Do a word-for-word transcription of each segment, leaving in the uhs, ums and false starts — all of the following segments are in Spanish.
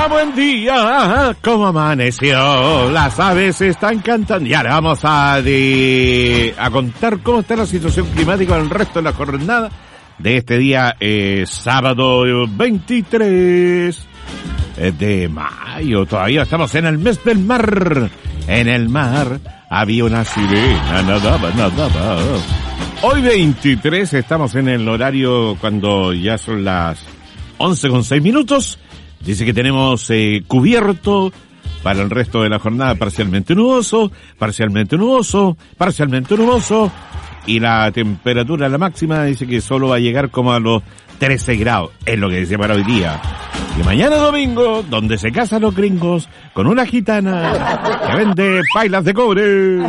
día, buen día. ¿Cómo amaneció? Las aves están cantando. Y ahora vamos a, de, a contar cómo está la situación climática en el resto de la jornada de este día, eh, sábado veintitrés de mayo. Todavía estamos en el mes del mar. En el mar había una sirena, nadaba, nadaba. Hoy veintitrés estamos en el horario cuando ya son las once con seis minutos. Dice que tenemos eh, cubierto para el resto de la jornada, parcialmente nuboso, parcialmente nuboso, parcialmente nuboso. Y la temperatura, la máxima, dice que solo va a llegar como a los trece grados. Es lo que dice para hoy día. Y mañana domingo, donde se casan los gringos con una gitana que vende pailas de cobre.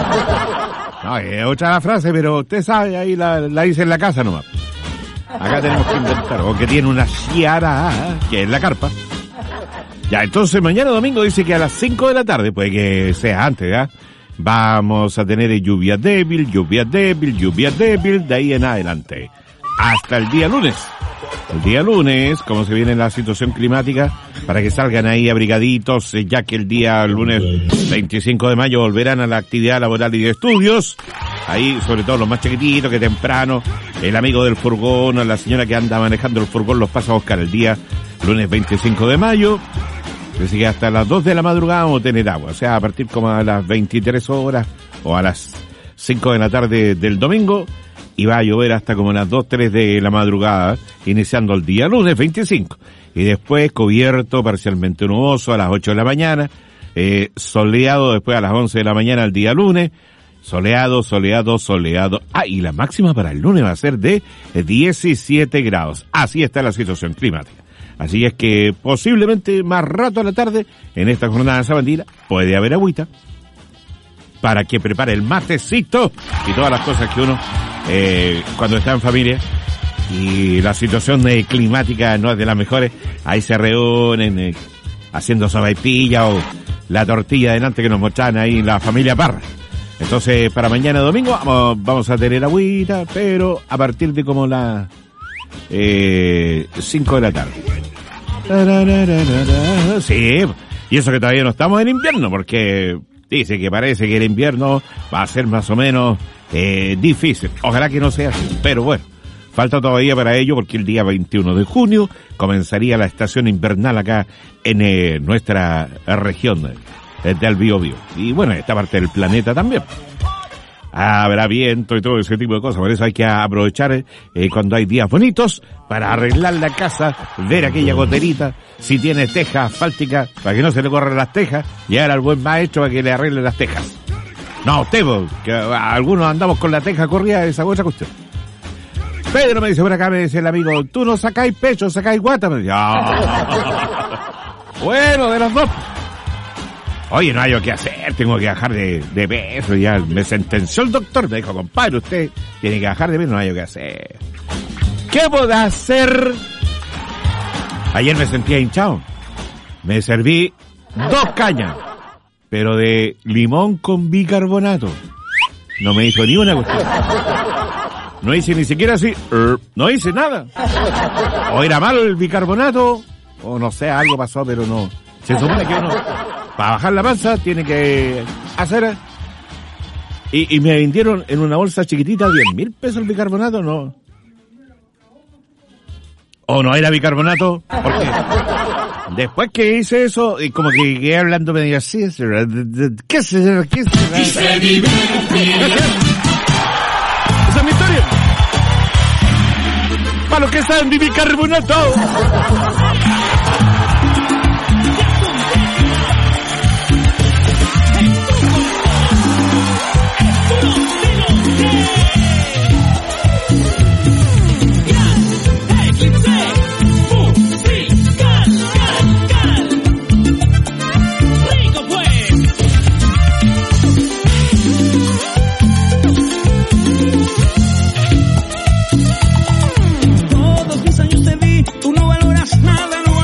No, es otra frase, pero usted sabe, ahí la, la dice en la casa nomás. Acá tenemos que inventar, o que tiene una chiara, que es la carpa. Ya, entonces mañana domingo dice que a las cinco de la tarde, puede que sea antes, ¿ya? Vamos a tener lluvia débil, lluvia débil, lluvia débil, de ahí en adelante. Hasta el día lunes. El día lunes, como se viene la situación climática, para que salgan ahí abrigaditos, ya que el día lunes veinticinco de mayo volverán a la actividad laboral y de estudios. Ahí, sobre todo los más chiquititos, que temprano, el amigo del furgón, la señora que anda manejando el furgón, los pasa a buscar el día lunes veinticinco de mayo. Así que hasta las dos de la madrugada vamos a tener agua. O sea, a partir como a las veintitrés horas o a las cinco de la tarde del domingo. Y va a llover hasta como las dos, tres de la madrugada, iniciando el día lunes veinticinco. Y después cubierto, parcialmente nuboso a las ocho de la mañana. Eh, soleado después a las once de la mañana el día lunes. Soleado, soleado, soleado. Ah, y la máxima para el lunes va a ser de diecisiete grados. Así está la situación climática. Así es que posiblemente más rato a la tarde, en esta jornada de sabandina, puede haber agüita para que prepare el matecito y todas las cosas que uno, eh, cuando está en familia y la situación eh, climática no es de las mejores, ahí se reúnen eh, haciendo sopaipilla o la tortilla delante que nos mostraban ahí la familia Parra. Entonces, para mañana domingo vamos, vamos a tener agüita, pero a partir de como las eh, cinco de la tarde. Sí, y eso que todavía no estamos en invierno, porque dice que parece que el invierno va a ser más o menos eh, difícil. Ojalá que no sea así, pero bueno, falta todavía para ello, porque el día veintiuno de junio comenzaría la estación invernal acá en eh, nuestra región del Biobío. Y bueno, esta parte del planeta también. Habrá viento y todo ese tipo de cosas, por eso hay que aprovechar eh, cuando hay días bonitos para arreglar la casa, ver aquella goterita, si tiene teja asfáltica, para que no se le corran las tejas, y ahora al buen maestro para que le arregle las tejas. No, usted, que algunos andamos con la teja corrida, esa otra cuestión. Pedro me dice por acá, me dice el amigo, tú no sacáis pecho, sacáis guata. Me dice, oh. Bueno, de las dos. Oye, no hay lo que hacer, tengo que bajar de, de peso, ya me sentenció el doctor, me dijo, compadre, usted tiene que bajar de peso, no hay lo que hacer. ¿Qué puedo hacer? Ayer me sentía hinchado, me serví dos cañas, pero de limón con bicarbonato, no me hizo ni una cuestión, no hice ni siquiera así, no hice nada, o era malo el bicarbonato, o no sé, algo pasó, pero no, se supone que uno... Para bajar la panza tiene que hacer... Y, y me vendieron en una bolsa chiquitita diez mil pesos el bicarbonato, ¿no? ¿O no era bicarbonato? Porque después que hice eso, y como que quedé hablando medio así, ¿qué será? ¿Qué será? Esa es mi historia. Para los que saben de bicarbonato. Todos mis años te vi, tú no valoras nada, no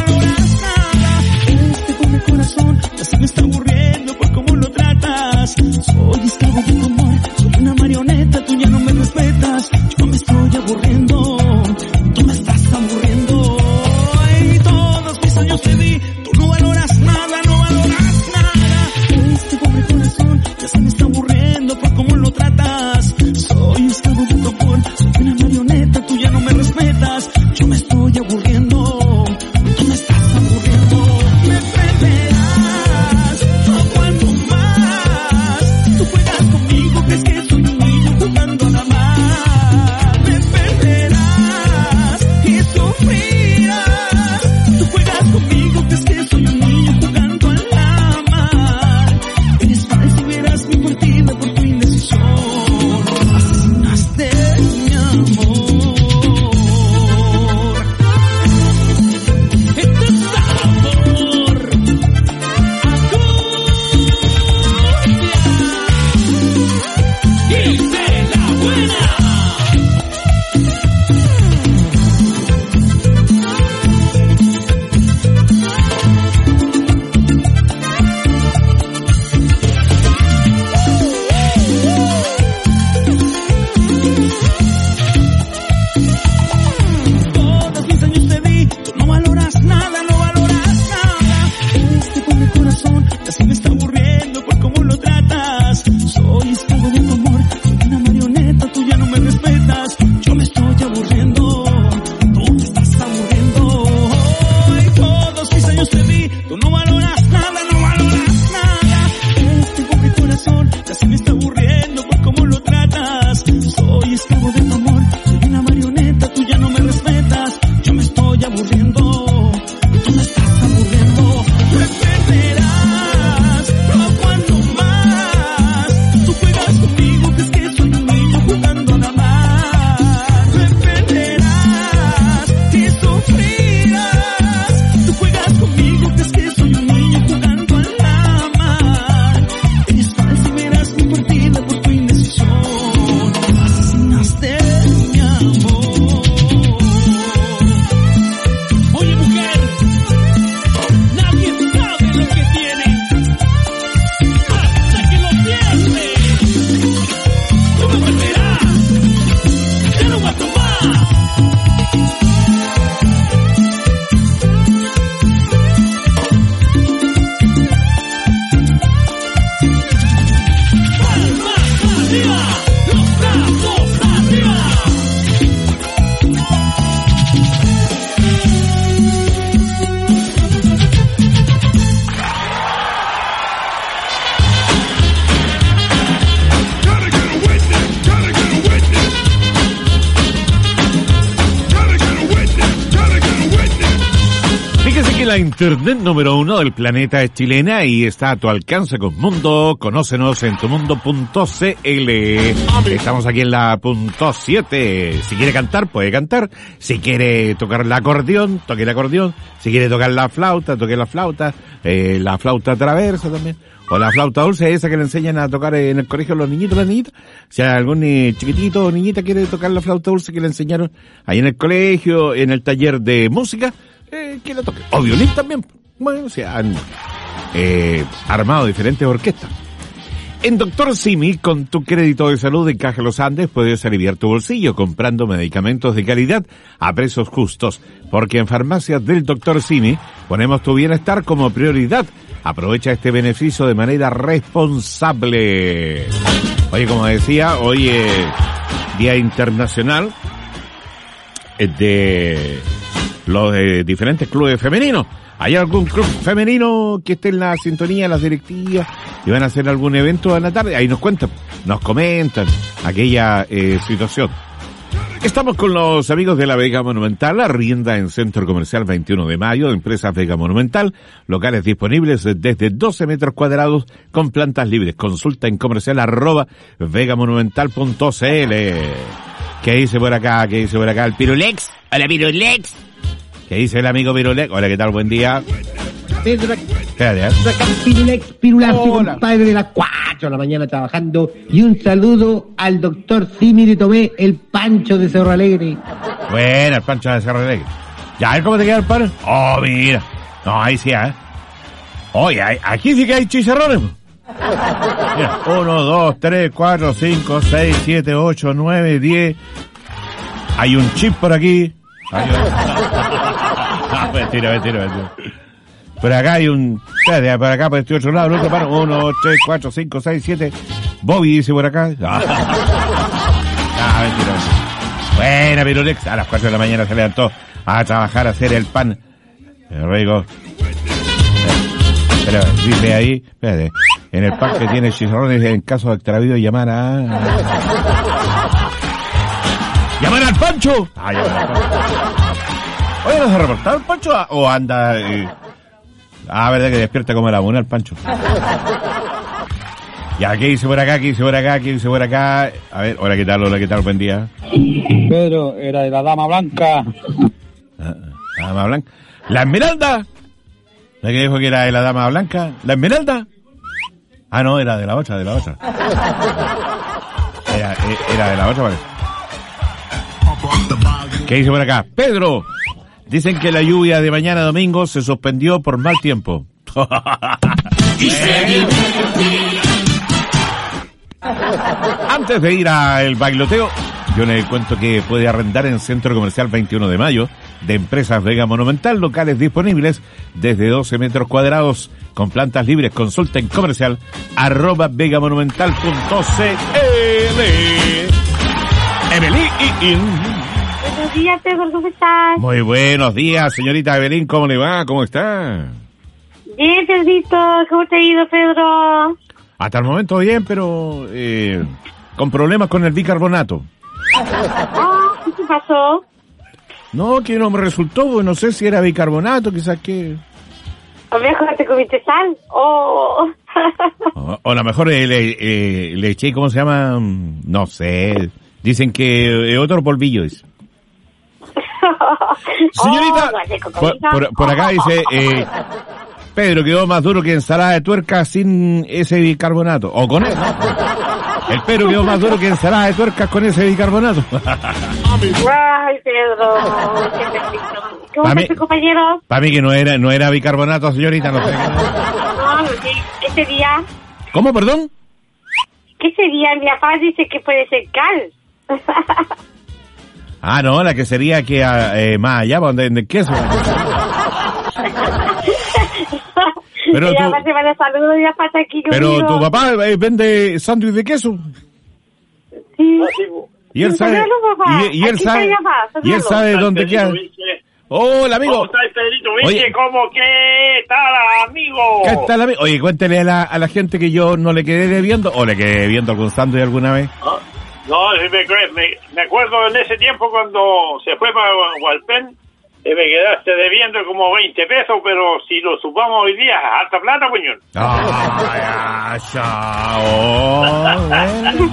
de tu amor, soy una marioneta, tú ya no me respetas, yo me estoy aburriendo, tú me estás aburriendo. Ay, todos mis años te vi, tú no valoras nada, no valoras nada. Este pobre corazón ya se me está aburriendo por cómo lo tratas. Soy esclavo de tu amor, soy una marioneta, tú ya no me respetas, yo me estoy aburriendo, tú me estás aburriendo. Reprenderás, no aguanto más, tú juegas conmigo, crees que soy un niño jugando a la mar. Reprenderás y sufrirás, tú juegas conmigo, crees que soy un niño jugando a la mar. Eres falsa y verás mi partida por tu indecisión, asesinaste mi amor. Oye mujer, nadie sabe lo que tiene hasta que lo pierde. Tú me volverás, ya no aguanto más. Palmas arriba, los brazos arriba. Gotta get a witness, gotta get a witness. Gotta get a witness, gotta get a witness. Fíjese que la internet número uno del planeta es chilena y está a tu alcance con Mundo. Conócenos en tumundo punto c l. Estamos aquí en la punto siete. Si quiere cantar, puede cantar. Si quiere tocar el acordeón, toque el acordeón. Si quiere tocar la flauta, toque la flauta. Eh, la flauta traversa también. O la flauta dulce, esa que le enseñan a tocar en el colegio los niñitos, las niñitas. Si algún eh, chiquitito o niñita quiere tocar la flauta dulce que le enseñaron ahí en el colegio, en el taller de música, eh, que la toque. O violín también. Bueno, se han eh, armado diferentes orquestas. En Doctor Simi, con tu crédito de salud en Caja Los Andes, puedes aliviar tu bolsillo comprando medicamentos de calidad a precios justos. Porque en Farmacias del Doctor Simi ponemos tu bienestar como prioridad. Aprovecha este beneficio de manera responsable. Oye, como decía, hoy es Día Internacional de los eh, diferentes clubes femeninos. ¿Hay algún club femenino que esté en la sintonía de las directivas y van a hacer algún evento en la tarde? Ahí nos cuentan, nos comentan aquella eh, situación. Estamos con los amigos de la Vega Monumental, arrienda en Centro Comercial veintiuno de mayo, Empresas Vega Monumental, locales disponibles desde doce metros cuadrados con plantas libres. Consulta en comercial arroba vegamonumental punto c l. ¿Qué dice por acá? ¿Qué dice por acá? El Pirulex. Hola, Pirulex. ¿Qué dice el amigo Pirulex? Hola, ¿qué tal? Buen día. Pedro, Espérate, ¿eh? acá Pirulex, Pirulacio, Hola. compadre de las cuatro de la mañana trabajando. Y un saludo al doctor Simi de Tomé, el Pancho de Cerro Alegre. Buena, el Pancho de Cerro Alegre. ¿Ya ves cómo te queda el pan? Oh, mira. No, ahí sí, ¿eh? Oye, hay- aquí sí que hay chicharrones. Mira, uno, dos, tres, cuatro, cinco, seis, siete, ocho, nueve, diez. Hay un chip por aquí. Hay un... Ah, mentira, mentira, mentira. Por acá hay un... Espérate, por acá, por este otro lado, el otro paro. Uno, dos, tres, cuatro, cinco, seis, siete. Bobby dice por acá. Ah, ah mentira, mentira. Buena, Pirulex. A las cuatro de la mañana se levantó a trabajar, a hacer el pan. Luego... Pero dice ahí, espérate, en el pan que tiene chicharrones, en caso de extravío, llamar a... ¡Llamar al Pancho! Ah, llamar al Pancho. Oye, ¿no se ha reportado el Pancho o anda... Eh... Ah, verdad que despierta como la una el Pancho. Ya, ¿qué dice por acá? ¿Qué dice por acá? ¿Qué dice por acá? A ver, hola, ¿qué tal? Hola, ¿qué tal? Buen día. Pedro, era de la Dama Blanca. Ah, la Dama Blanca. ¡La Esmeralda! ¿La que dijo que era de la Dama Blanca? ¿La Esmeralda? Ah, no, era de la otra, de la otra. Era, era de la otra, parece. ¿Qué dice por acá? Pedro, dicen que la lluvia de mañana domingo se suspendió por mal tiempo. Antes de ir al bailoteo, yo le cuento que puede arrendar en Centro Comercial veintiuno de mayo de Empresas Vega Monumental, locales disponibles desde doce metros cuadrados con plantas libres. Consulta en comercial arroba vegamonumental punto cl. Evelyn. Buenos días, Pedro, ¿cómo estás? Muy buenos días, señorita Evelyn, ¿cómo le va? ¿Cómo está? Bien, Pedrito, ¿cómo te ha ido, Pedro? Hasta el momento bien, pero eh, con problemas con el bicarbonato. Oh, ¿qué te pasó? No, que no me resultó, pues no sé si era bicarbonato, quizás que... A lo mejor te comiste sal. Oh. O, o a lo mejor eh, le, eh, le eché, ¿cómo se llama? No sé. Dicen que eh, otro polvillo es. Señorita, Oh, por, por, por acá dice, eh, Pedro quedó más duro que ensalada de tuerca sin ese bicarbonato. O con eso. El Pedro quedó más duro que ensalada de tuerca con ese bicarbonato. Ay, Pedro. Qué perfecto. ¿Cómo Pa' estás, mí- compañero? Para mí que no era no era bicarbonato, señorita, no sé. No, no sé. Ese día, ¿Cómo, perdón? que ese día mi papá dice que puede ser cal. Ah, no, la que sería que ah, eh, más allá, donde en el queso. Pero Mi tú- papá te manda saludos y mi papá está aquí Pero conmigo. tu papá eh, vende sándwich de queso. Sí. Y él Sí, sabe, saludos, papá. y, y él Aquí está sabe, mi papá, y él saludos. sabe dónde queda. Hola, amigo. ¿Cómo estás, Pedrito? ¿Viste Oye. cómo que tal, amigo? ¿Qué tal, amigo? Oye, cuéntele a la, a la gente que yo no le quedé debiendo, o le quedé debiendo algún sándwich alguna vez. No, no me, me, me acuerdo en ese tiempo cuando se fue para Hualpén, eh, me quedaste debiendo como veinte pesos, pero si lo sumamos hoy día, alta plata, puñón. Ah, ya, chao. Bueno.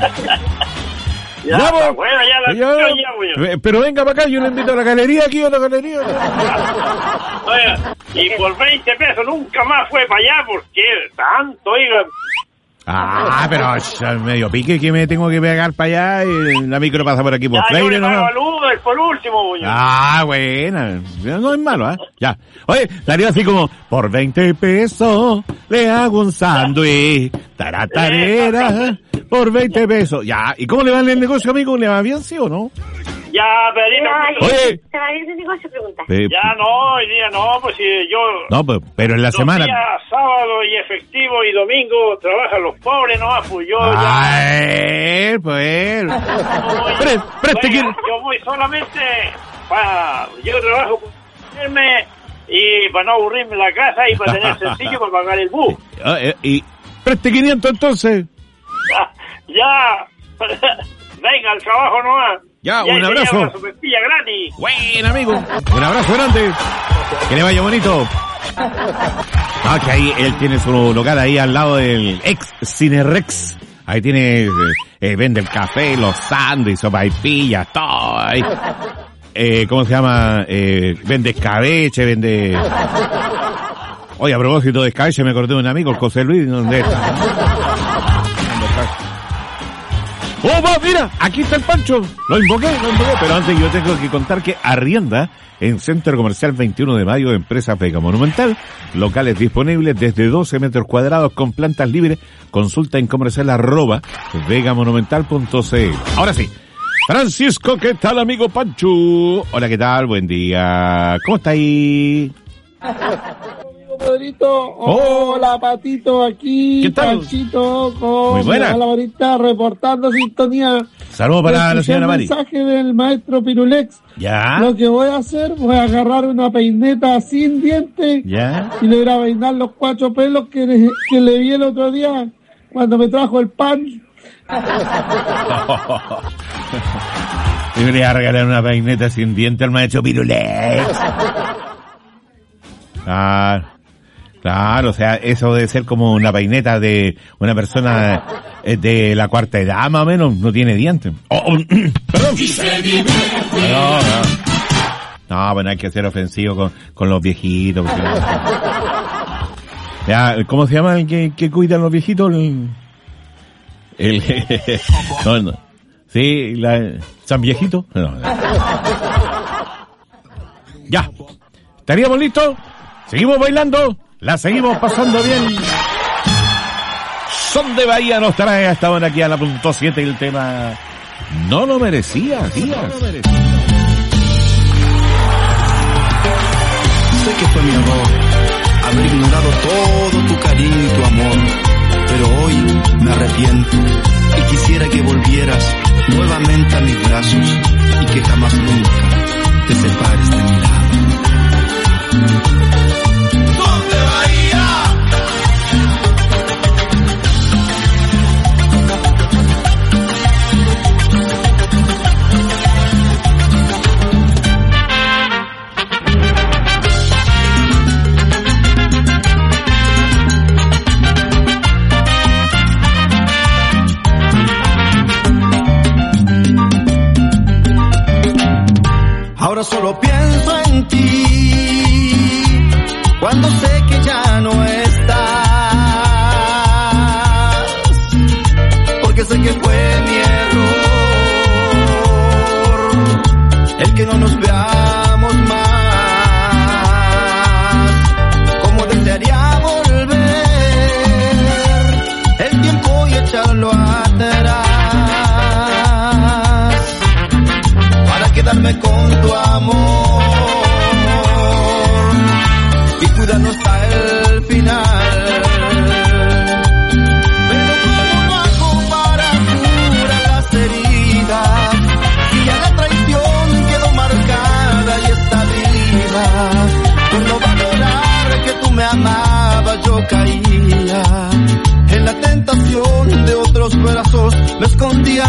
Ya, Ya, pues. bueno, ya la Ya. ya, ya, puñón. Eh, Pero venga para acá, yo le invito a la galería aquí, a la galería. Oiga, y por veinte pesos nunca más fue para allá, porque tanto, oiga. Ah, pero ya, medio pique que me tengo que pegar para allá y la micro pasa por aquí por Ya, yo Freire le pago nomás. al Uber por último, puñón. Ah, buena. No es malo, ¿eh? Ya. Oye, daría así como, por veinte pesos le hago un sándwich. Taratarera. Por veinte pesos. Ya. ¿Y cómo le va en el negocio, amigo? ¿Le va bien, sí o no? Ya, Pedrito. Ay, Oye. ¿te va bien ese negocio? Pregunta. Eh, Ya no, hoy día no, pues si yo... No, pues, pero en la Los semana. días sábado y efectivo y domingo trabajan los pobres, ¿no? Pues yo ya... Ay, pues. no voy- Pre- preste Oiga, que- yo voy solamente para... Yo trabajo para irme y para no aburrirme en la casa y para tener sencillo para pagar el bus. Ah, eh, y preste quinientos entonces. Ya, ya. Venga, al trabajo nomás. Ya, Y ahí un se abrazo. lleva Una sopepilla gratis. Buen amigo. Un abrazo grande. Que le vaya bonito. Ah, que ahí él tiene su local ahí al lado del ex Cinerex. Ahí tiene, eh, eh, vende el café, los sándwiches, sopaipillas, todo ahí. Eh, ¿cómo se llama? Eh, vende escabeche, vende... Oye, a propósito de escabeche, me acordé de un amigo, el José Luis, ¿dónde está? ¡Oh, va, mira! Aquí está el Pancho. Lo invoqué, lo invoqué. Pero antes yo tengo que contar que arrienda en Centro Comercial veintiuno de mayo de Empresa Vega Monumental. Locales disponibles desde doce metros cuadrados con plantas libres. Consulta en comercial arroba vegamonumental punto cl. Ahora sí. Francisco, ¿qué tal, amigo Pancho? Hola, ¿qué tal? Buen día. ¿Cómo está ahí? Pedrito, Oh. hola Patito, aquí, ¿Qué tal? Panchito, con Muy buena. la varita reportando sintonía. Saludos para la Escuché señora el Mari. mensaje del maestro Pirulex. ¿Ya? Lo que voy a hacer, voy a agarrar una peineta sin dientes ¿Ya? y le voy a peinar los cuatro pelos que le, que le vi el otro día cuando me trajo el pan. Yo le voy a regalar una peineta sin diente al maestro Pirulex. Claro, claro, o sea, eso debe ser como una peineta de una persona eh, de la cuarta edad, más o menos, no tiene dientes. Oh, oh, perdón. No, no. No, bueno, hay que ser ofensivo con, con los viejitos. Porque... Ya, ¿cómo se llama el que, que cuidan los viejitos? El... el no, no. Sí, la... ¿San viejito? No, no. Ya. ¿Estaríamos listos? Seguimos bailando, la seguimos pasando bien. Son de Bahía nos trae hasta ahora aquí a la punto siete el tema No lo merecía, tías. sé que fue mi error haber ignorado todo tu cariño y tu amor, pero hoy me arrepiento y quisiera que volvieras nuevamente a mis brazos y que jamás nunca te separes de mi lado. ¿Dónde Bahía? Ahora solo pienso en ti, cuando sé que ya no estás, porque sé que fue mi error, el que no nos veamos más, como desearía volver, el tiempo y echarlo atrás, quedarme con tu amor y cuidarnos hasta el final. Pero ¿cómo hago para curar las heridas? Si ya la traición quedó marcada y está viva. Por no valorar que tú me amabas yo caía en la tentación de otros brazos, me escondía.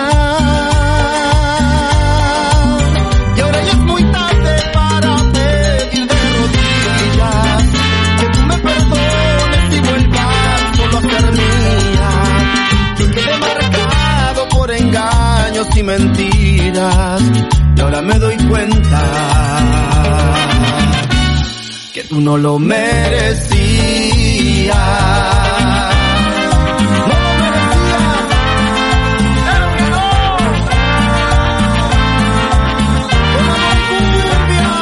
Engaños y mentiras, y ahora me doy cuenta que tú no lo merecías. No lo merecías. Con amor y cumbia.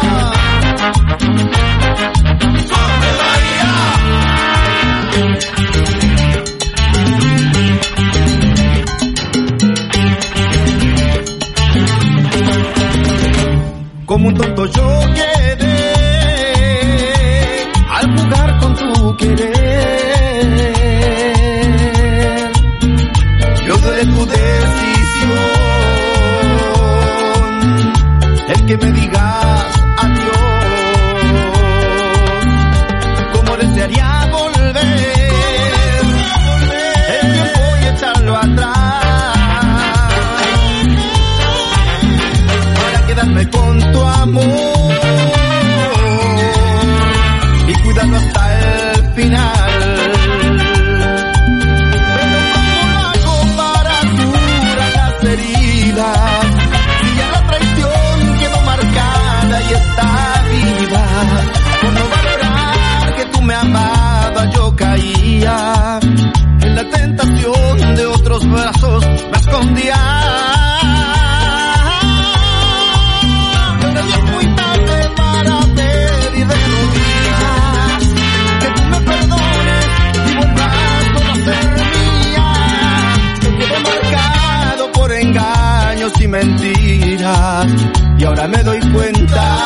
¿Dónde Bahía? Como un tonto yo quedé al jugar con tu querer. Yo duele tu decisión, el que me digas adiós. Como desearía volver, el tiempo y echarlo atrás, quedarme con tu amor y cuidarlo hasta el final. Pero ¿cómo hago para curar las heridas? Si ya la traición quedó marcada y está viva. Por no valorar que tú me amabas yo caía en la tentación de otros brazos, me escondía. Y mentiras, y ahora me doy cuenta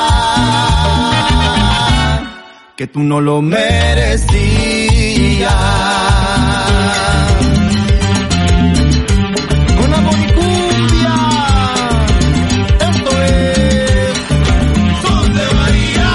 que tú no lo merecías. Con amor y cumbia, esto es ¿Dónde Bahía?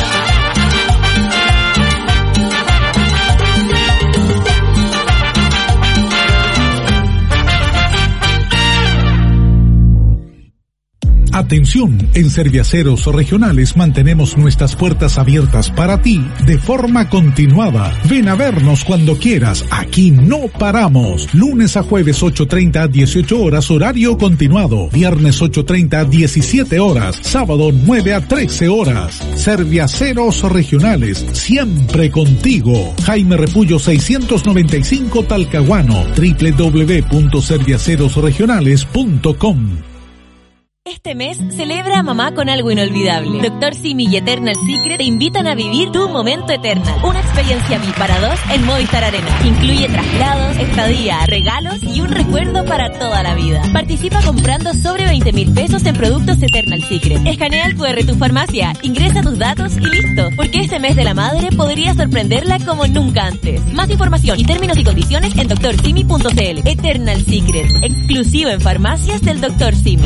Atención, en Serviaceros Regionales mantenemos nuestras puertas abiertas para ti de forma continuada. Ven a vernos cuando quieras, aquí no paramos. Lunes a jueves ocho treinta a dieciocho horas horario continuado. Viernes ocho treinta a diecisiete horas. Sábado nueve a trece horas. Serviaceros Regionales, siempre contigo. Jaime Repullo seiscientos noventa y cinco Talcahuano. doble u doble u doble u punto serviaceros regionales punto com. Este mes celebra a mamá con algo inolvidable. Doctor Simi y Eternal Secret te invitan a vivir tu momento Eternal. Una experiencia V I P para dos en Movistar Arena. Incluye traslados, estadía, regalos y un recuerdo para toda la vida. Participa comprando sobre veinte mil pesos en productos Eternal Secret. Escanea el cu erre de tu farmacia, ingresa tus datos y listo. Porque este mes de la madre podría sorprenderla como nunca antes. Más información y términos y condiciones en doctor simi punto c l. Eternal Secret, exclusivo en farmacias del doctor Simi.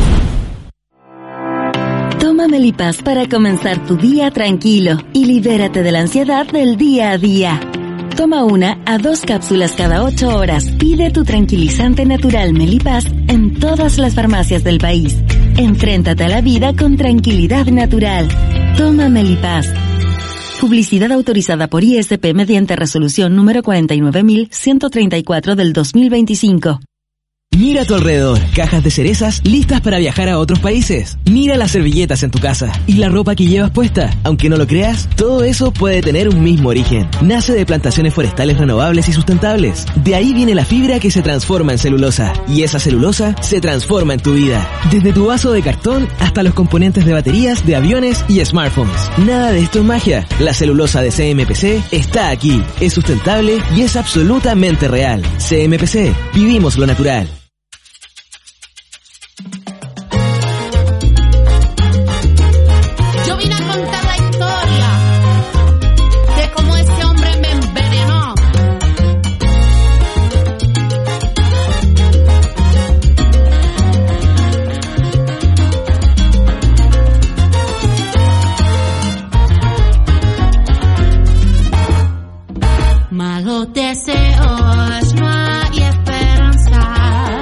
Toma Melipaz para comenzar tu día tranquilo y libérate de la ansiedad del día a día. Toma una a dos cápsulas cada ocho horas. Pide tu tranquilizante natural Melipaz en todas las farmacias del país. Enfréntate a la vida con tranquilidad natural. Toma Melipaz. Publicidad autorizada por I S P mediante resolución número cuarenta y nueve mil ciento treinta y cuatro del dos mil veinticinco. Mira a tu alrededor, cajas de cerezas listas para viajar a otros países. Mira las servilletas en tu casa y la ropa que llevas puesta. Aunque no lo creas, todo eso puede tener un mismo origen. Nace de plantaciones forestales renovables y sustentables. De ahí viene la fibra que se transforma en celulosa. Y esa celulosa se transforma en tu vida. Desde tu vaso de cartón hasta los componentes de baterías de aviones y smartphones. Nada de esto es magia. La celulosa de C M P C está aquí. Es sustentable y es absolutamente real. C M P C. Vivimos lo natural. Malos deseos, no hay esperanza.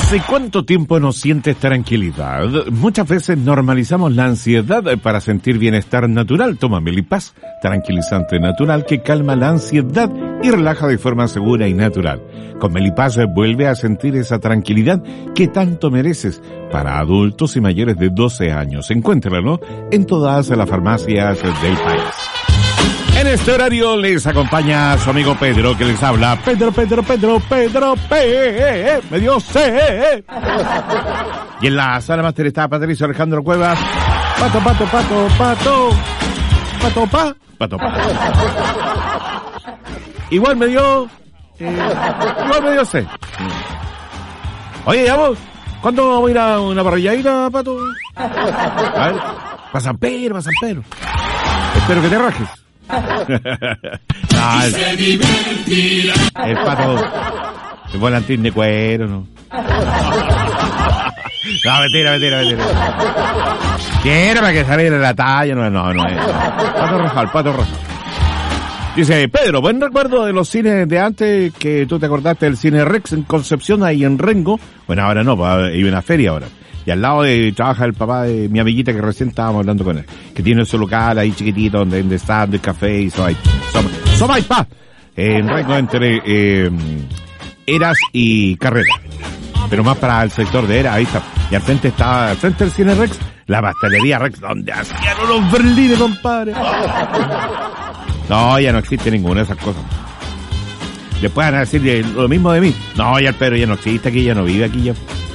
¿Hace cuánto tiempo no sientes tranquilidad? Muchas veces normalizamos la ansiedad para sentir bienestar natural. Toma Melipaz, tranquilizante natural que calma la ansiedad y relaja de forma segura y natural. Con Melipaz vuelve a sentir esa tranquilidad que tanto mereces para adultos y mayores de doce años. Encuéntralo en todas las farmacias del país. En este horario les acompaña su amigo Pedro, que les habla. Pedro, Pedro, Pedro, Pedro, P. Me dio C. Y en la sala máster está Patricio Alejandro Cuevas. Pato, pato, pato, pato. Pato, pa. Pato, pa. Igual me dio... Eh, igual me dio C. Oye, ya vos, ¿cuándo vamos a ir a una parrilladita, Pato? A ver, para San Pedro, para San Pedro. Espero que te rajes. No, el, el Pato, el volantín de cuero, ¿no? No, mentira, mentira, mentira. Quiero para que saliera la talla, no, no, no es. Pato Rojal, Pato Rojal. Dice, Pedro, buen recuerdo de los cines de antes, que tú te acordaste del Cine Rex en Concepción, ahí en Rengo. Bueno, ahora no, hay una feria ahora. Y al lado de, trabaja el papá de mi amiguita que recién estábamos hablando con él. Que tiene su local ahí chiquitito donde vende sándwich, café y soy. Soy pa. En Rengo entre eh, Eras y Carrera. Pero más para el sector de Eras, ahí está. Y al frente está, al frente del Cine Rex, la pastelería Rex, donde hacían unos berlines, compadre. No, ya no existe ninguna de esas cosas. Después van a decir lo mismo de mí. No, ya el Pedro ya no existe aquí, ya no vive aquí ya.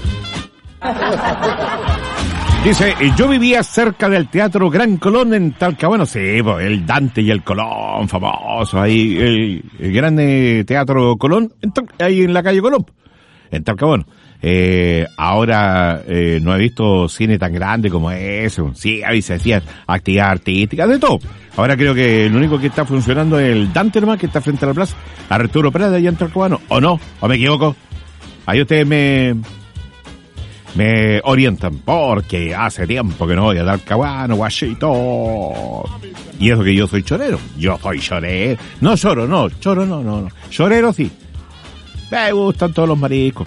Dice, yo vivía cerca del Teatro Gran Colón en Talcahuano. Sí, pues, el Dante y el Colón, famoso, ahí, el, el grande Teatro Colón, en Tal, ahí en la calle Colón, en Talcahuano. Eh, ahora, eh, no he visto cine tan grande como eso. Sí, ahí se hacían actividades artísticas, de todo. Ahora creo que el único que está funcionando es el Dante nomás, que está frente a la plaza, Arturo Prat, allá en Talcahuano. ¿O no? ¿O me equivoco? Ahí ustedes me, me orientan, porque hace tiempo que no voy a Talcahuano, guachito. Y eso que yo soy chorero. Yo soy chorero. No choro, no, choro no, no, no. Chorero sí. Me gustan todos los mariscos.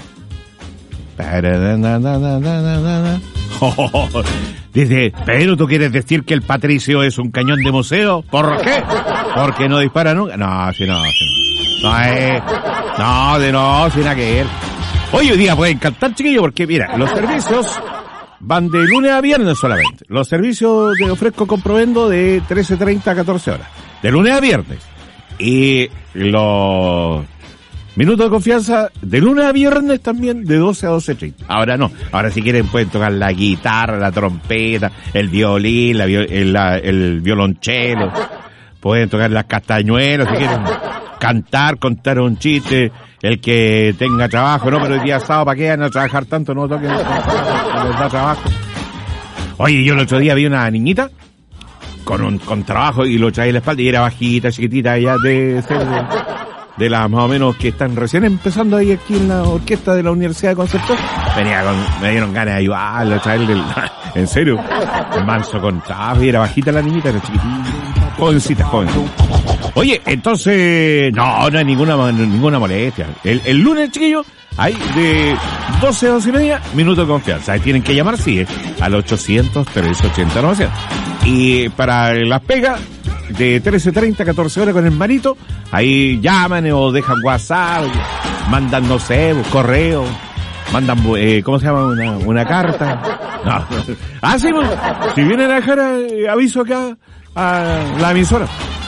Dice, pero tú quieres decir que el Patricio es un cañón de museo. ¿Por qué? Porque no dispara nunca. No, si no, si no. No es. No, de no, sin nada que ver. Hoy hoy día pueden cantar, chiquillos, porque mira, los servicios van de lunes a viernes solamente. Los servicios de ofrezco con provendo de trece treinta a catorce horas. De lunes a viernes. Y los minutos de confianza de lunes a viernes también de doce a doce treinta. Ahora no. Ahora si quieren pueden tocar la guitarra, la trompeta, el violín, la, el, la, el violonchelo. Pueden tocar las castañuelas si quieren cantar, contar un chiste. El que tenga trabajo, no, pero el día sábado, ¿para qué van a trabajar tanto? No toquen, no les da trabajo. Oye, yo el otro día vi una niñita con un con trabajo y lo traía en la espalda y era bajita, chiquitita, ya de ser de, de las más o menos que están recién empezando ahí aquí en la orquesta de la Universidad de Concepción. Venía con, me dieron ganas de ayudarlo, traerle, en serio, el manso con trabajo y era bajita la niñita, era chiquitita, jovencita, joven. Oye, entonces, no, no hay ninguna, ninguna molestia. El, el lunes, chiquillo, hay de doce a doce y media, minuto de confianza. Ahí tienen que llamar, sí, eh, al ochocientos, trescientos ochenta, novecientos. Y para las pegas, de trece treinta a catorce horas con el marito, ahí llaman o dejan WhatsApp, mandan, no sé, correo, mandan, eh, ¿cómo se llama? Una, una carta. No. Ah, sí, bueno, si vienen a dejar eh, aviso acá a la emisora.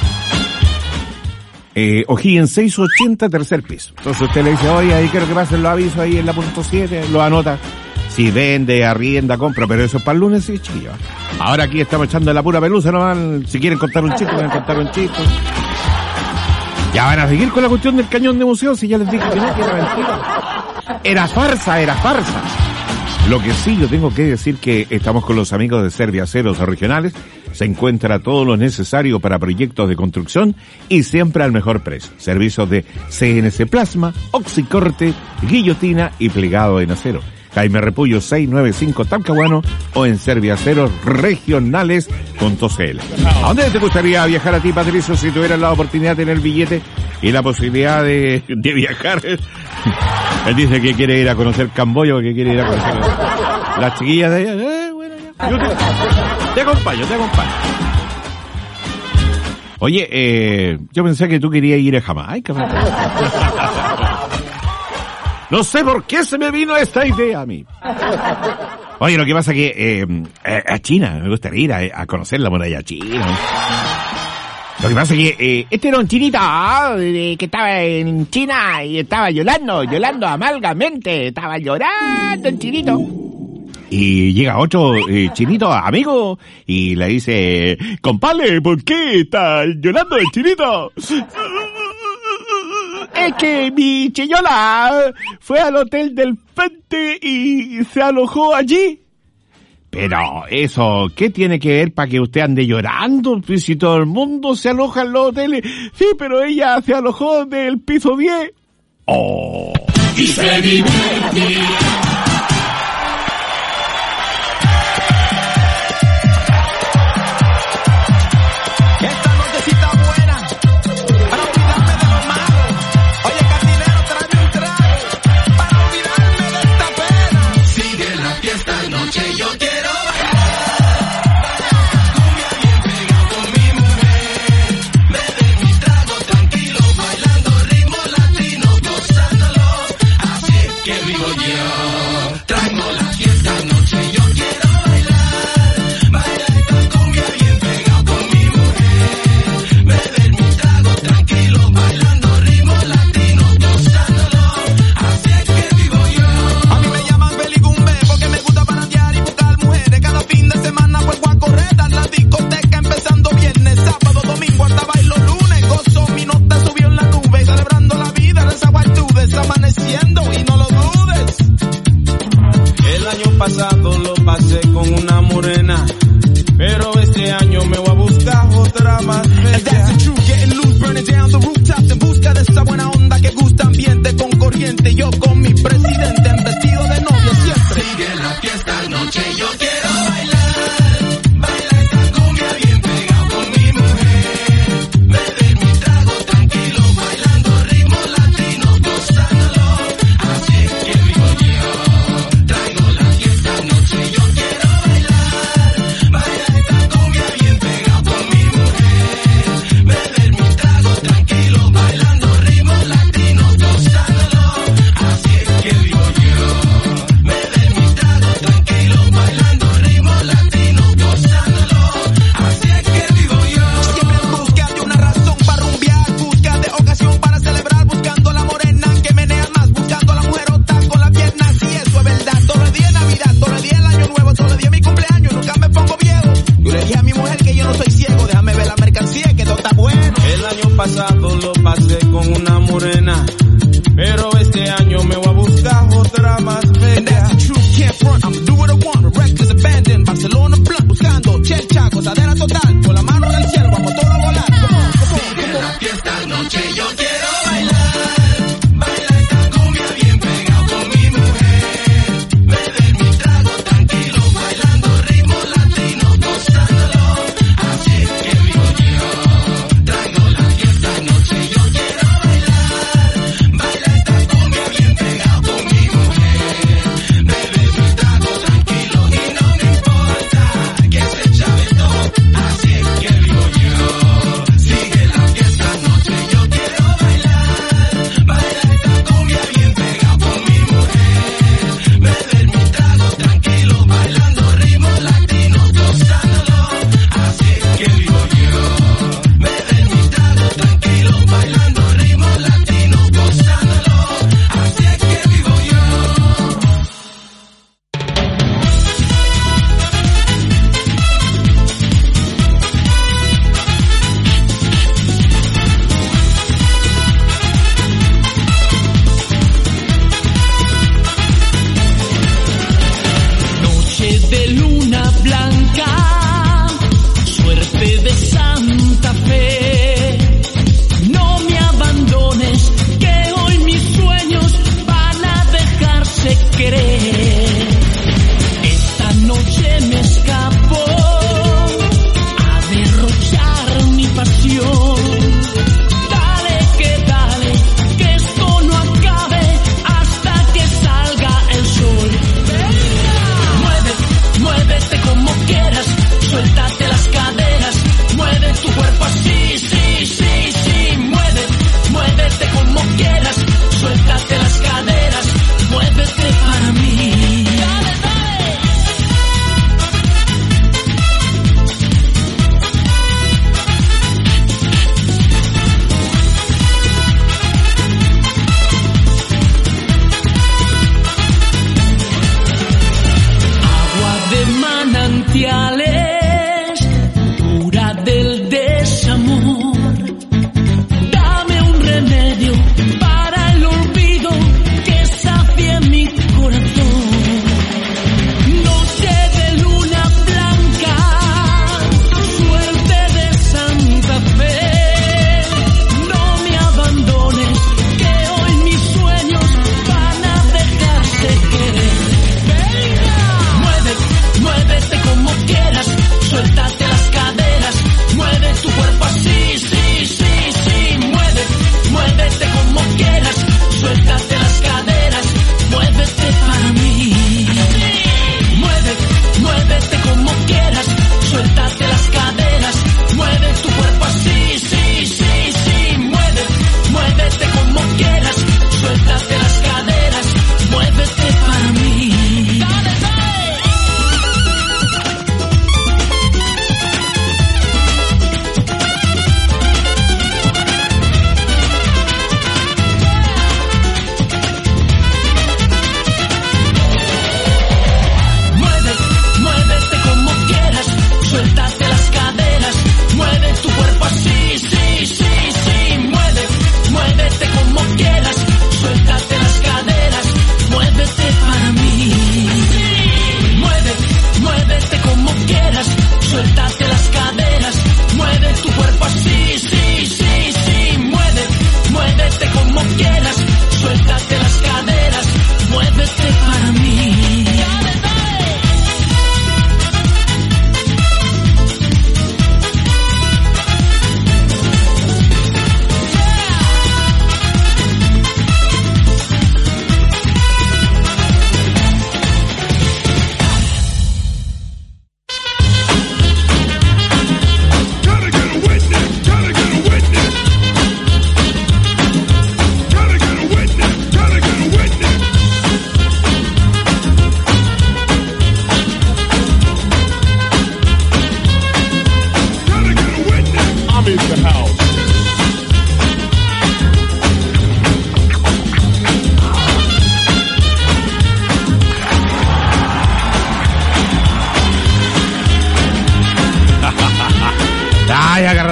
Eh, O'Higgins seiscientos ochenta, tercer piso. Entonces usted le dice, oye, ahí quiero que pasen los avisos ahí en la punto siete, lo anota. Si vende, arrienda, compra, pero eso es para el lunes, sí, chiquillo. Ahora aquí estamos echando la pura pelusa, no van, si quieren contar un chiste, van a contar un chiste. Ya van a seguir con la cuestión del cañón de museo, si ya les dije que no, que era mentira. Era farsa, era farsa. Lo que sí yo tengo que decir que estamos con los amigos de Serviaceros Regionales. Se encuentra todo lo necesario para proyectos de construcción y siempre al mejor precio. Servicios de C N C Plasma, oxicorte, guillotina y plegado en acero. Jaime Repullo seiscientos noventa y cinco Talcahuano o en serviaceros regionales punto c l. ¿A dónde te gustaría viajar a ti, Patricio, si tuvieras la oportunidad de tener billete y la posibilidad de, de viajar Él dice que quiere ir a conocer Camboya porque quiere ir a conocer las chiquillas de allá. Eh, bueno, ya. Yo te, te acompaño, te acompaño. Oye, eh, yo pensé que tú querías ir a Jamaica. No sé por qué se me vino esta idea a mí. Oye, lo que pasa es que eh, a China, me gustaría ir a, a conocer la muralla china. Lo que pasa es que eh, este era un chinito eh, que estaba en China y estaba llorando, llorando amargamente, estaba llorando el chinito. Y llega otro eh, chinito amigo y le dice, compadre, ¿por qué está llorando el chinito? Es que mi chiñola fue al hotel del frente y se alojó allí. Pero eso, ¿qué tiene que ver para que usted ande llorando? Pues si todo el mundo se aloja en los hoteles. Sí, pero ella se alojó del piso diez. Oh. Y se divierte. Pasado lo pasé con una morena, pero este año me voy a buscar otra más bella. En busca de esa buena onda que gusta ambiente con corriente. Yo con mi presidente en vestido de novio siempre. Sigue la fiesta anoche, yo quiero bailar. Baila esta cumbia bien pegado con mi mujer. Beber mi trago tranquilo, bailando ritmo latino, gozándolo. Así es que vivo yo. Traigo la fiesta anoche, yo quiero bailar. Baila esta cumbia bien pegado con mi mujer. Beber mi trago tranquilo, bailando ritmo latino, gozándolo. Así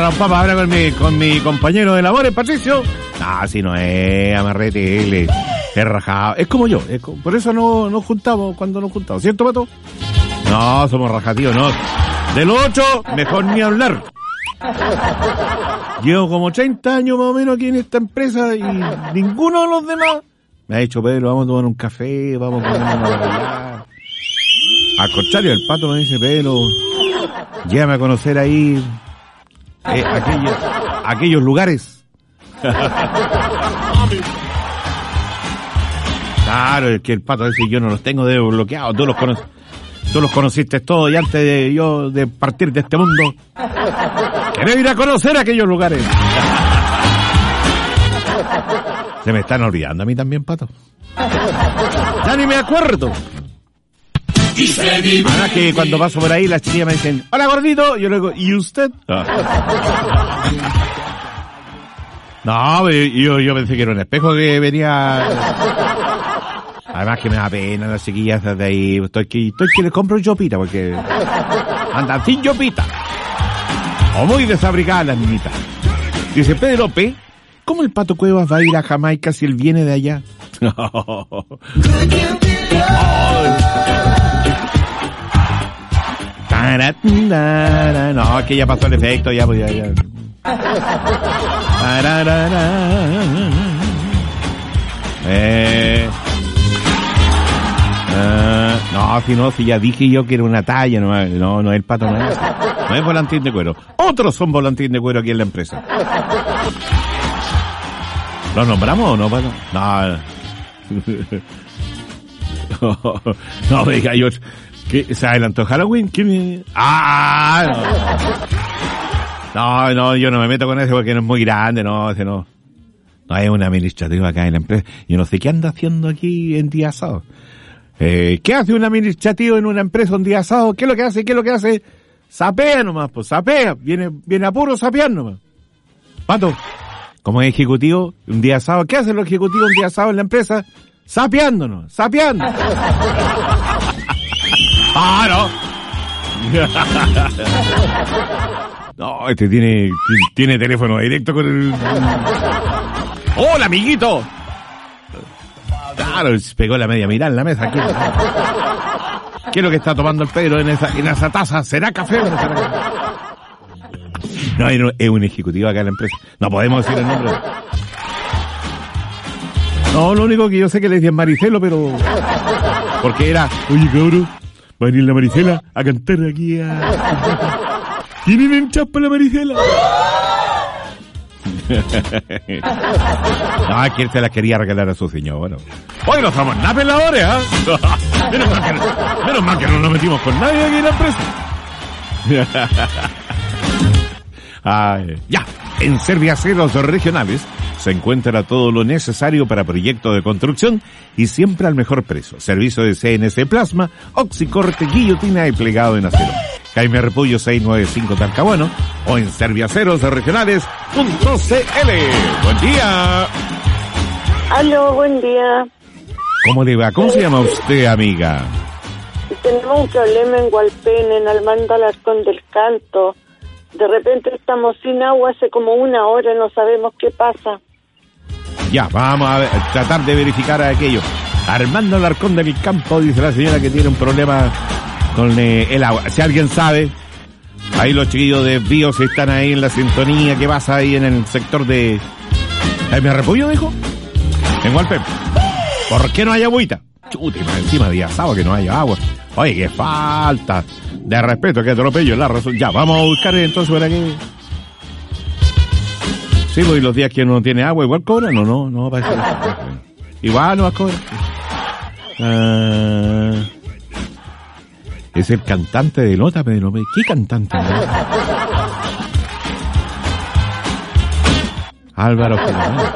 don Papa, habla con mi, con mi compañero de labores, Patricio. Ah, si no es, amarrete, él es, es rajado. Es como yo, es como, por eso no nos juntamos cuando nos juntamos, ¿cierto, Pato? No, somos rajatíos, no. Del ocho, mejor ni hablar. Llevo como treinta años más o menos aquí en esta empresa y ninguno de los demás me ha dicho, Pedro, vamos a tomar un café, vamos a comer una barbaridad. Al contrario, el Pato me dice, Pedro, llévame a conocer ahí eh, aquellos, aquellos lugares. Claro, es que el Pato dice, yo no los tengo desbloqueados, tú los conoces. Tú los conociste todos y antes de yo de partir de este mundo, quiero ir a conocer aquellos lugares. Se me están olvidando a mí también, Pato. Ya ni me acuerdo. Ahora que cuando paso por ahí las chiquillas me dicen, hola gordito, yo le digo, ¿y usted? No, yo, yo pensé que era un espejo que venía... Además que me da pena las chiquillas de ahí. Estoy que, estoy que les compro yopita porque andan sin yopita. O muy desabrigadas las niñitas. Dice Pedro P. ¿Cómo el Pato Cuevas va a ir a Jamaica si él viene de allá? No. No, es que ya pasó el efecto, ya pues ya. ya. Eh... Uh, no, si no, si ya dije yo que era una talla, no, no, no es el Pato, no es, no es volantín de cuero. Otros son volantín de cuero aquí en la empresa. ¿Los nombramos o no, Pato? No. No, no me diga yo. ¿Qué? ¿Se adelantó Halloween? ¿Qué me... ¡Ah! No. no, no, yo no me meto con ese porque no es muy grande, no, ese no. No hay un administrativo acá en la empresa. Yo no sé qué anda haciendo aquí en día sábado. Eh, ¿Qué hace un administrativo en una empresa un día sábado? ¿Qué es lo que hace? ¿Qué es lo que hace? Sapea nomás, pues sapea. Viene, viene a puro sapear nomás. Pato, como ejecutivo, un día sábado, ¿qué hace los ejecutivos un día sábado en la empresa? Sapeándonos, sapeando. ¡Ah, no! No, este tiene, tiene teléfono directo con el... ¡Hola, amiguito! Claro, se pegó la media mirada en la mesa. ¿Qué, ¿Qué es lo que está tomando el Pedro en esa, en esa taza? ¿Será café o no será café? No, es un ejecutivo acá en la empresa. No podemos decir el nombre. No, lo único que yo sé que le decían Maricelo, pero... Porque era... Oye, cabrón, va a venir la Maricela a cantar aquí a... ¿Tienen en chapa la Maricela? No, es que él se la quería regalar a su señor. Bueno, hoy no somos nada peladores, ¿ah? ¿eh? Menos mal que no, menos mal que no nos metimos con nadie aquí en la empresa. Ay, ya, en Serviaceros Regionales se encuentra todo lo necesario para proyectos de construcción y siempre al mejor precio. Servicio de C N C Plasma, oxicorte, guillotina y plegado en acero. Jaime Repullo seiscientos noventa y cinco Talcahuano o en serviaceros regionales punto c l. Buen día. Aló, buen día. ¿Cómo le va? ¿Cómo se llama usted, amiga? Tenemos un problema en Hualpén, en Armando Alarcón del Canto. De repente estamos sin agua hace como una hora, no sabemos qué pasa. Ya, vamos a, ver, a tratar de verificar aquello. Armando Alarcón del Campo, dice la señora que tiene un problema con eh, el agua. Si alguien sabe, ahí los chiquillos de Bios están ahí en la sintonía. ¿Qué pasa ahí en el sector de... ¿Me repollo, dijo? En Hualpén. ¿Por qué no hay agüita? Chuta, encima de asado que no haya agua. Oye, qué falta de respeto, que atropello la razón. Ya, vamos a buscar entonces por aquí. Sí, pues y los días que uno no tiene agua, igual cobran o no, no parece. Igual no va a cobrar. Uh, es el cantante de Nota, Pedro. ¿Qué cantante? Álvaro Fernández.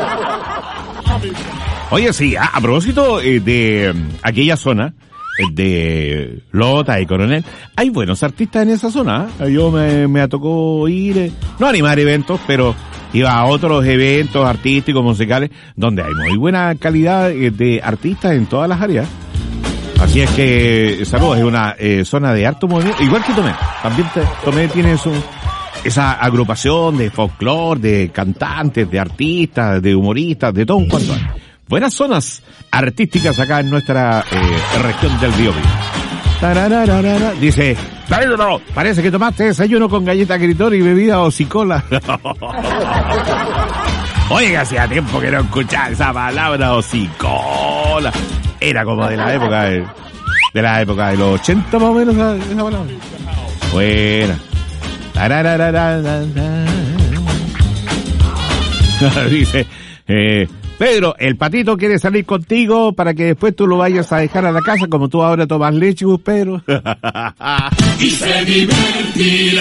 Oye, sí, a, a propósito eh, de um, aquella zona eh, de Lota y Coronel, hay buenos artistas en esa zona. ¿eh? Yo me, me tocó ir, eh, no animar eventos, pero iba a otros eventos artísticos, musicales, donde hay muy buena calidad eh, de artistas en todas las áreas. Así es que, saludos, es una eh, zona de harto movimiento, igual que Tomé. También te, Tomé tiene su, esa agrupación de folclore, de cantantes, de artistas, de humoristas, de todo un cuanto hay. Buenas zonas artísticas acá en nuestra eh, región del Biobío. Tarararara, dice, Pedro, parece que tomaste desayuno con galleta Gritor y bebida hocicola. Oye, hacía tiempo que no escuchaba esa palabra, hocicola. Era como de la época de, de la época de los ochenta más o menos esa, esa palabra. Buena. Dice, eh, Pedro, el patito quiere salir contigo para que después tú lo vayas a dejar a la casa como tú ahora tomas leche, pues, Pedro. Y se divertirán.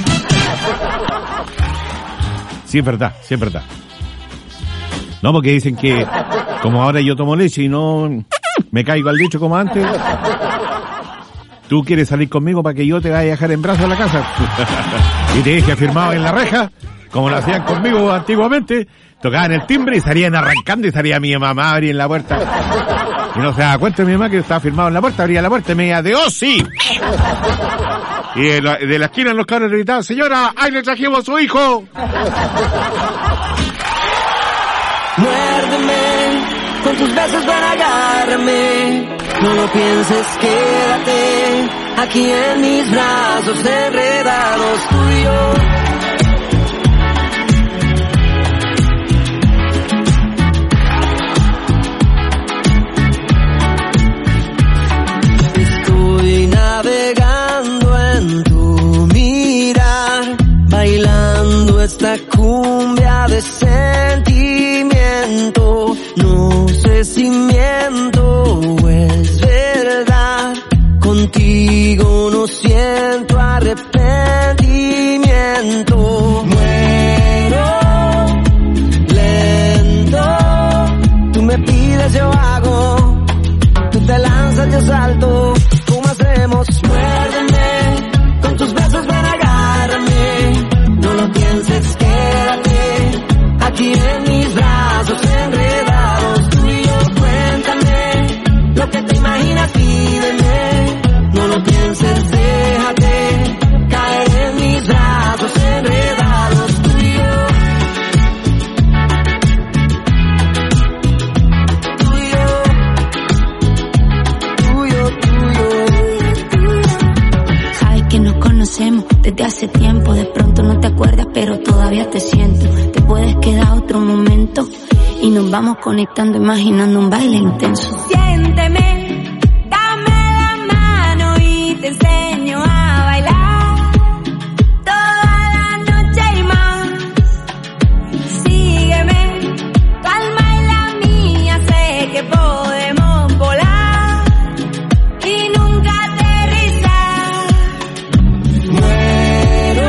Sí, es verdad, sí, es verdad. No, porque dicen que como ahora yo tomo leche y no me caigo al lecho como antes, tú quieres salir conmigo para que yo te vaya a dejar en brazos a la casa. Y te dije firmado en la reja, como lo hacían conmigo antiguamente, tocaban el timbre y estarían arrancando y estaría mi mamá abriendo la puerta. Y no se daba cuenta mi mamá que yo estaba firmado en la puerta, abría la puerta y me decía, ¡de Osi! Y de la, de la esquina los cabros gritaban, señora, ¡ahí le trajimos a su hijo! Muérdeme, con tus besos ven, agárrame. No lo pienses, quédate aquí en mis brazos enredados tú y yo. Estoy navegando en tu mirar, bailando esta cumbia de sentimiento. No sé si miento o es verdad, contigo no siento arrepentimiento. Muero lento, tú me pides, yo hago, tú te lanzas, yo salto. ¿Cómo hacemos? Muérdeme, con tus besos ven, agárrame. No lo pienses, quédate aquí en mis brazos enredados tú y yo. Cuéntame lo que te imaginas, pídeme. No lo pienses, déjate caer en mis brazos enredados tú y yo. Tú y yo, tuyo, tuyo, tuyo. Sabes que nos conocemos desde hace tiempo. De pronto no te acuerdas, pero todavía te siento. Te puedes quedar otro momento y nos vamos conectando, imaginando un baile intenso. Siénteme, dame la mano y te enseño a bailar toda la noche y más. Sígueme, tu alma y la mía, sé que podemos volar y nunca aterrizar. Muero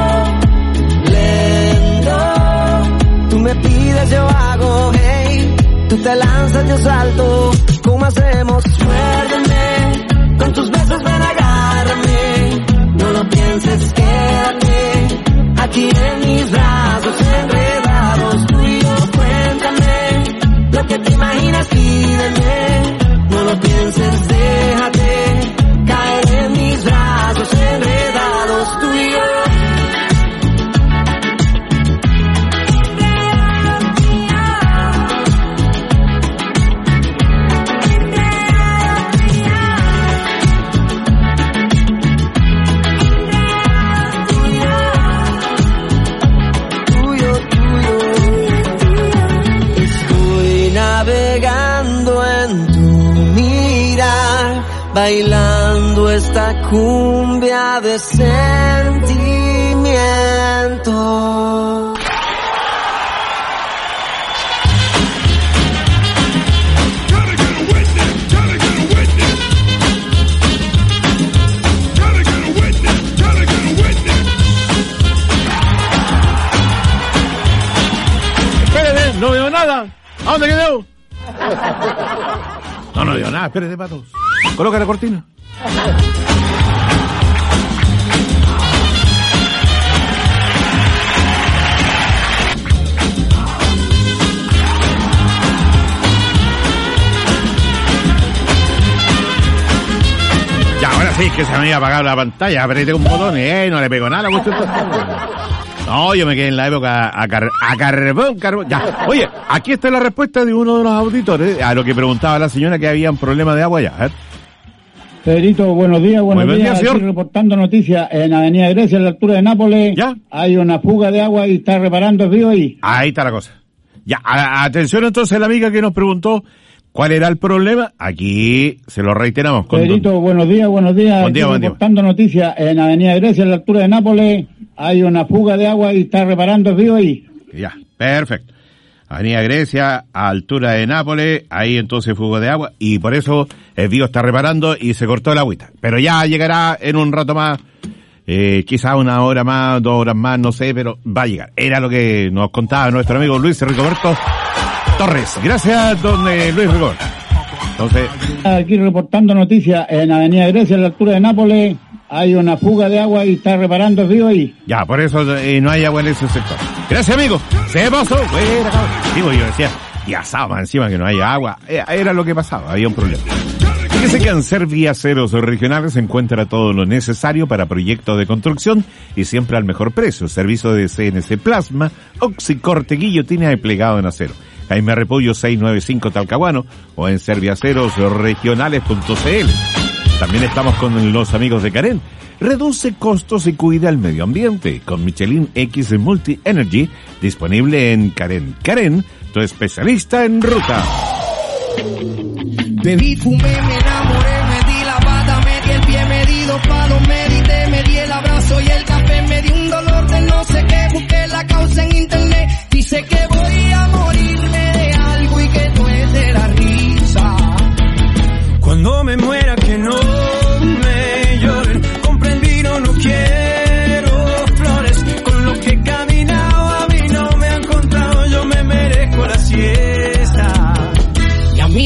lento, tú me pides, yo hago, hey. Tú te lanzas, yo salto. ¿Cómo hacemos? Muérdeme, con tus besos ven, agárrame. No lo pienses, quédate aquí en mis brazos enredados tú y yo. Cuéntame lo que te imaginas, pídeme. No lo pienses, déjate caer en mis brazos enredados tú y yo. Navegando en tu mirar, bailando esta cumbia de sentimiento. Espérate, no veo nada. ¿A dónde quedó? No, no veo nada, espérate, Pato. Coloca la cortina. Ya, ahora sí, que se me iba a apagar la pantalla, apreté un botón y eh, no le pegó nada a la cuestión. No, yo me quedé en la época a, car a carbón, carbón. Ya. Oye, aquí está la respuesta de uno de los auditores a lo que preguntaba la señora que había un problema de agua ya. A ver. Pedrito, buenos días, buenos Muy buen días. día, Aquí reportando noticias en Avenida Grecia, a la altura de Nápoles. ¿Ya? Hay una fuga de agua y está reparando el río ahí. Ahí está la cosa. Ya, a atención entonces la amiga que nos preguntó cuál era el problema. Aquí se lo reiteramos. Con Pedrito, don... buenos días, buenos días. Buen día, Aquí buen día. reportando noticias en Avenida Grecia, a la altura de Nápoles. Hay una fuga de agua y está reparando el río ahí. Ya, perfecto. Avenida Grecia, a altura de Nápoles, ahí entonces fuga de agua, y por eso el río está reparando y se cortó el agüita. Pero ya llegará en un rato más, eh, quizás una hora más, dos horas más, no sé, pero va a llegar. Era lo que nos contaba nuestro amigo Luis Rigoberto Torres. Gracias, don eh, Luis Rigoberto. Entonces, aquí reportando noticias en Avenida Grecia, a la altura de Nápoles. Hay una fuga de agua y está reparando el río ahí. ya, por eso eh, no hay agua en ese sector. Gracias, amigo. Se pasó. Fuera, cabrón. Digo, yo decía, y asado más encima que no haya agua. Eh, Era lo que pasaba, había un problema. Fíjese que en Serviaceros Regionales se encuentra todo lo necesario para proyectos de construcción y siempre al mejor precio. Servicio de C N C Plasma, Oxicorte, guillotina y plegado en acero. Jaime Repollo seiscientos noventa y cinco Talcahuano o en serviaceros regionales punto c l. También estamos con los amigos de Karen. Reduce costos y cuida el medio ambiente con Michelin X Multi Energy, disponible en Karen. Karen, tu especialista en ruta. Bebí, fumé, me enamoré, me di la pata, me di el pie, me di dos palos, medité, me di el abrazo y el café, me di un dolor de no sé qué, busqué la causa en internet, dice que voy a morirme de algo y que no es de la risa. Cuando me muera que no